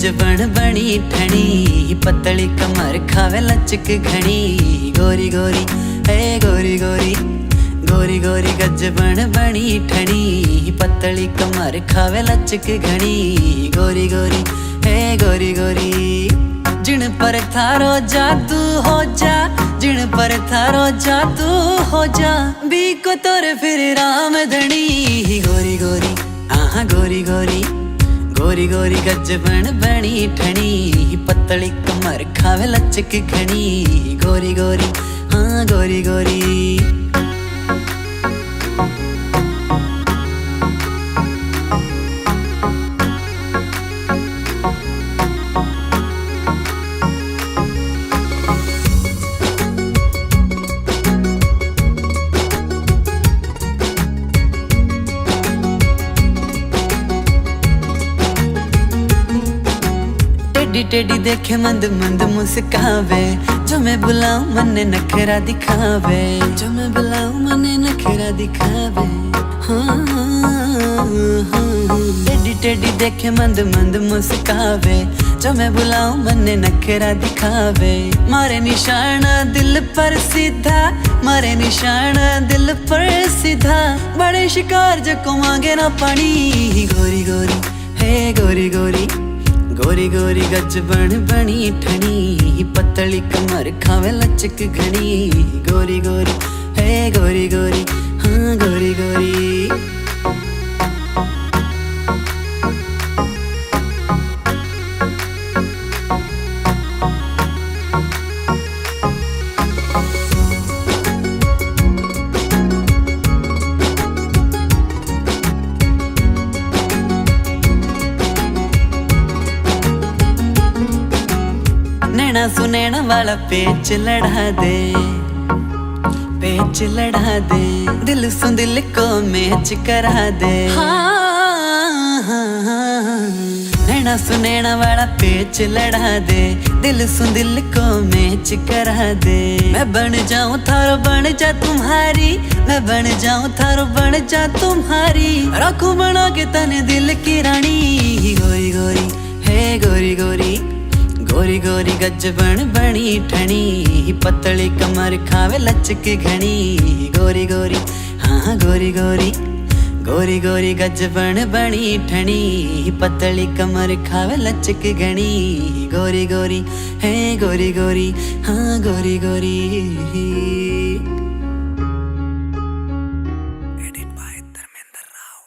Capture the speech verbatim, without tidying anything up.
गजबन बनी ठणी, पतली कमर खावे लचक घनी। गोरी गोरी है गोरी गोरी, गोरी गोरी गजबन बनी ठणी, पतली कमर खावे लचक घनी। गोरी गोरी है गोरी गोरी, जिन पर थारो जादू हो जा, जिन पर थारो जादू हो जा, बी को तोर फिर राम धनी। गोरी गोरी हाँ गोरी गोरी, गोरी गोरी गजबन बनी ठणी, पतली कमर खावे लचक घनी। गोरी गोरी हाँ गोरी गोरी। टेढ़ी टेढ़ी देखे मंद मंद मुस्कावे, जो मैं बुलाऊं मन्ने नखरा दिखावे, जो मैं बुलाऊं मन्ने नखरा दिखावे। हाँ टेढ़ी टेढ़ी देखे मंद मंद मुस्कावे, जो मैं बुलाऊं मन्ने नखरा दिखावे। मारे निशाना दिल पर सीधा, मारे निशाना दिल पर सीधा, बड़े शिकार जो को मांगे ना पानी। गोरी गोरी है गोरी गोरी, गोरी गोरी गजबन बनी ठणी, पतली कमर खावे लचक घनी। गोरी गोरी है गोरी गोरी हाँ गोरी गोरी। नैना सुनैना वाला पेच लड़ा दे, पेच लड़ा दे, दिल सुन दिल को मैच करा दे। हाँ, हाँ, हाँ। नैना सुनैना वाला पेच लड़ा दे, दिल सुन दिल को मैच करा दे। मैं बन जाऊं थारो बन जा तुम्हारी, मैं बन जाऊं थारो बन जा तुम्हारी, रखूं बना के तने दिल की रानी। गोरी गोरी है गोरी गोरी, गोरी गोरी गजबन बनी ठणी, पतली कमर खावे लचक घनी। गोरी गोरी हाँ गोरी गोरी, गोरी गोरी गजबन बनी ठणी, पतली कमर खावे लचक घनी। गोरी गोरी है गोरी गोरी हाँ गोरी गोरी।